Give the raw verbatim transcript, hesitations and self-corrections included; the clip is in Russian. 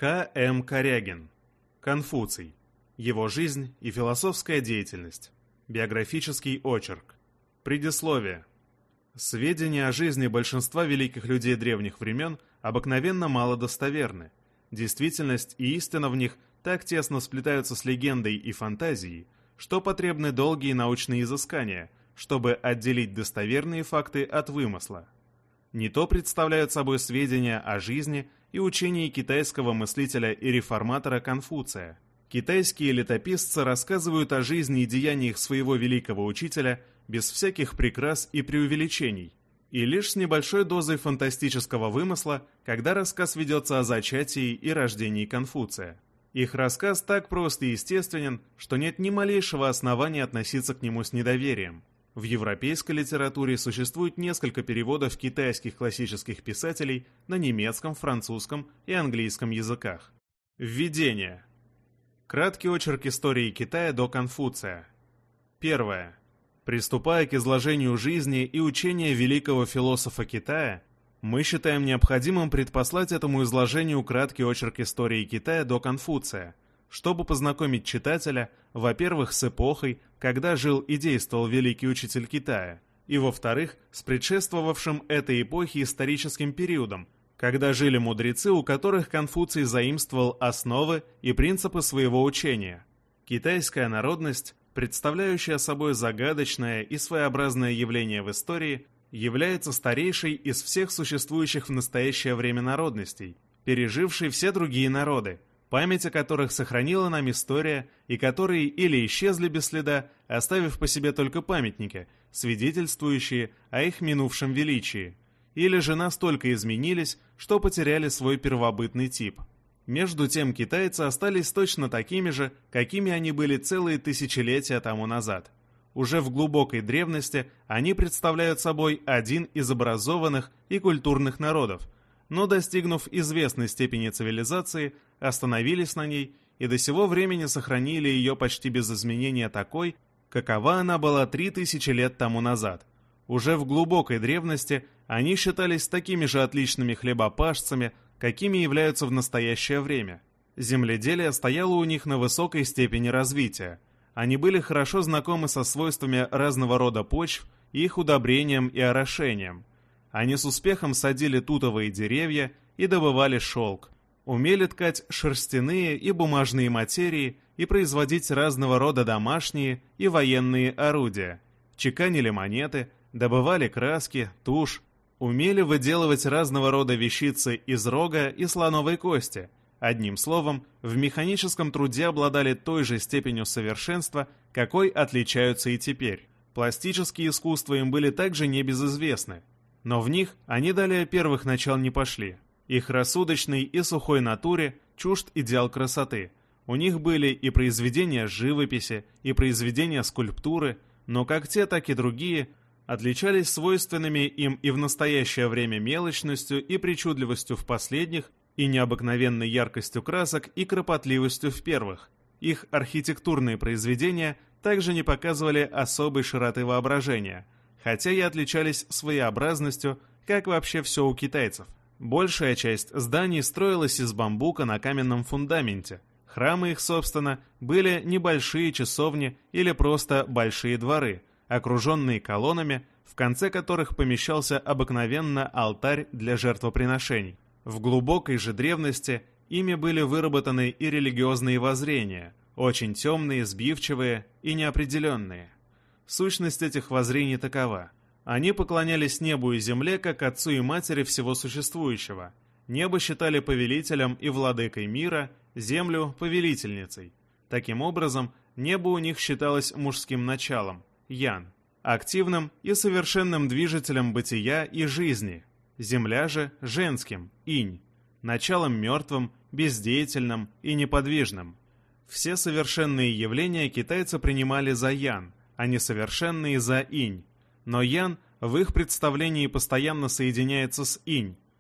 К М Корягин. Конфуций. Его жизнь и философская деятельность. Биографический очерк. Предисловие. Сведения о жизни большинства великих людей древних времен обыкновенно мало достоверны. Действительность и истина в них так тесно сплетаются с легендой и фантазией, что потребны долгие научные изыскания, чтобы отделить достоверные факты от вымысла. Не то представляют собой сведения о жизни и учении китайского мыслителя и реформатора Конфуция. Китайские летописцы рассказывают о жизни и деяниях своего великого учителя без всяких прикрас и преувеличений, и лишь с небольшой дозой фантастического вымысла, когда рассказ ведется о зачатии и рождении Конфуция. Их рассказ так прост и естественен, что нет ни малейшего основания относиться к нему с недоверием. В европейской литературе существует несколько переводов китайских классических писателей на немецком, французском и английском языках. Введение. Краткий очерк истории Китая до Конфуция. Первое. Приступая к изложению жизни и учения великого философа Китая, мы считаем необходимым предпослать этому изложению краткий очерк истории Китая до Конфуция, чтобы познакомить читателя, во-первых, с эпохой, когда жил и действовал великий учитель Китая, и, во-вторых, с предшествовавшим этой эпохе историческим периодом, когда жили мудрецы, у которых Конфуций заимствовал основы и принципы своего учения. Китайская народность, представляющая собой загадочное и своеобразное явление в истории, является старейшей из всех существующих в настоящее время народностей, пережившей все другие народы, память о которых сохранила нам история и которые или исчезли без следа, оставив по себе только памятники, свидетельствующие о их минувшем величии, или же настолько изменились, что потеряли свой первобытный тип. Между тем китайцы остались точно такими же, какими они были целые тысячелетия тому назад. Уже в глубокой древности они представляют собой один из образованных и культурных народов, но, достигнув известной степени цивилизации, остановились на ней и до сего времени сохранили ее почти без изменения такой, какова она была три тысячи лет тому назад. Уже в глубокой древности они считались такими же отличными хлебопашцами, какими являются в настоящее время. Земледелие стояло у них на высокой степени развития. Они были хорошо знакомы со свойствами разного рода почв, их удобрением и орошением. Они с успехом садили тутовые деревья и добывали шелк, умели ткать шерстяные и бумажные материи и производить разного рода домашние и военные орудия, чеканили монеты, добывали краски, тушь, умели выделывать разного рода вещицы из рога и слоновой кости. Одним словом, в механическом труде обладали той же степенью совершенства, какой отличаются и теперь. Пластические искусства им были также небезызвестны, но в них они далее первых начал не пошли. Их рассудочной и сухой натуре чужд идеал красоты. У них были и произведения живописи, и произведения скульптуры, но как те, так и другие отличались свойственными им и в настоящее время мелочностью и причудливостью в последних, и необыкновенной яркостью красок и кропотливостью в первых. Их архитектурные произведения также не показывали особой широты воображения, хотя и отличались своеобразностью, как вообще все у китайцев. Большая часть зданий строилась из бамбука на каменном фундаменте. Храмы их, собственно, были небольшие часовни или просто большие дворы, окруженные колоннами, в конце которых помещался обыкновенно алтарь для жертвоприношений. В глубокой же древности ими были выработаны и религиозные воззрения, очень темные, сбивчивые и неопределенные. Сущность этих воззрений такова. Они поклонялись небу и земле как отцу и матери всего существующего. Небо считали повелителем и владыкой мира, землю – повелительницей. Таким образом, небо у них считалось мужским началом – ян, активным и совершенным движителем бытия и жизни. Земля же – женским – инь, началом мертвым, бездеятельным и неподвижным. Все совершенные явления китайцы принимали за ян, а несовершенные за инь. Но ян в их представлении постоянно соединяется с инь,